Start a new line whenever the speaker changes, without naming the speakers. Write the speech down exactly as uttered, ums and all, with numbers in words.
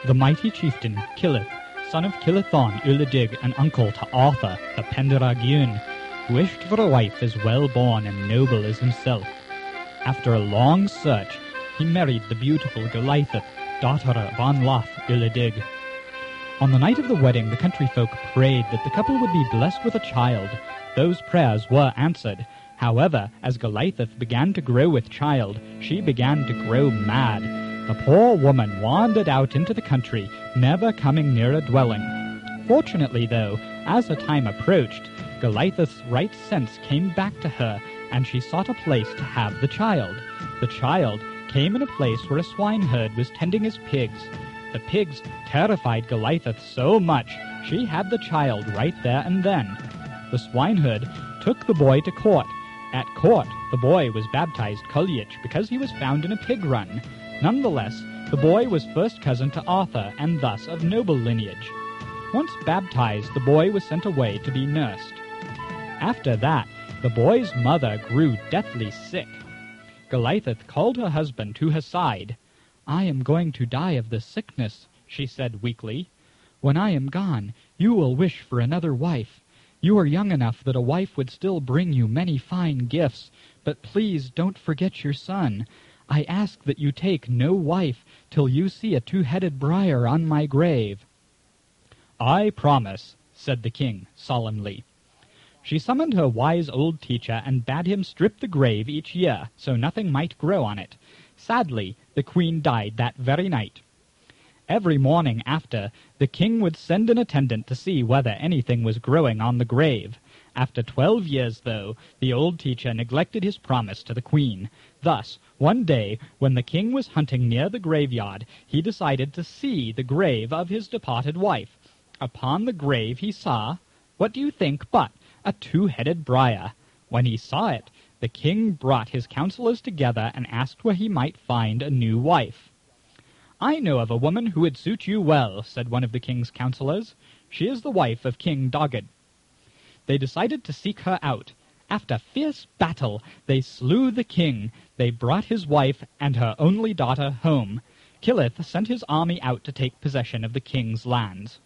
The mighty chieftain Killith, son of Killithon Ulladig and uncle to Arthur, the Pendragon, wished for a wife as well-born and noble as himself. After a long search, he married the beautiful Golaethith, daughter of Anlaf Ulladig. On the night of the wedding, the country folk prayed that the couple would be blessed with a child. Those prayers were answered. However, as Golaethith began to grow with child, she began to grow mad. The poor woman wandered out into the country, never coming near a dwelling. Fortunately, though, as her time approached, Golaethith's right sense came back to her, and she sought a place to have the child. The child came in a place where a swineherd was tending his pigs. The pigs terrified Golaethith so much, she had the child right there and then. The swineherd took the boy to court. At court, the boy was baptized Kulyich because he was found in a pig run. Nonetheless, the boy was first cousin to Arthur, and thus of noble lineage. Once baptized, the boy was sent away to be nursed. After that, the boy's mother grew deathly sick. Golaethith called her husband to her side. "I am going to die of this sickness," she said weakly. "When I am gone, you will wish for another wife. You are young enough that a wife would still bring you many fine gifts, but please don't forget your son. I ask that you take no wife till you see a two-headed briar on my grave." "I promise," said the king solemnly. She summoned her wise old teacher and bade him strip the grave each year, so nothing might grow on it. Sadly, the queen died that very night. Every morning after, the king would send an attendant to see whether anything was growing on the grave. After twelve years, though, the old teacher neglected his promise to the queen. Thus, one day, when the king was hunting near the graveyard, he decided to see the grave of his departed wife. Upon the grave he saw, what do you think but a two-headed briar? When he saw it, the king brought his counselors together and asked where he might find a new wife. "I know of a woman who would suit you well," said one of the king's counselors. "She is the wife of King Doged." They decided to seek her out. After fierce battle, they slew the king. They brought his wife and her only daughter home. Killith sent his army out to take possession of the king's lands.